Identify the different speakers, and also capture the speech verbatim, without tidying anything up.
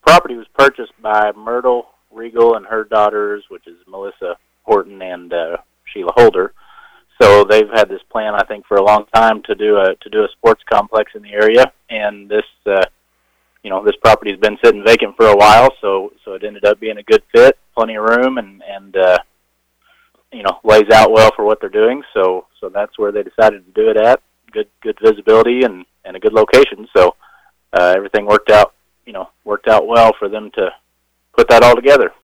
Speaker 1: property was purchased by Myrtle Regal and her daughters, which is Melissa Horton and uh, Sheila Holder. So they've had this plan, I think, for a long time to do a to do a sports complex in the area, and this, uh, you know, this property's been sitting vacant for a while, so so it ended up being a good fit, plenty of room, and and uh, you know, lays out well for what they're doing. So so that's where they decided to do it at. Good good visibility and, and a good location. So uh, everything worked out, you know, worked out well for them to put that all together.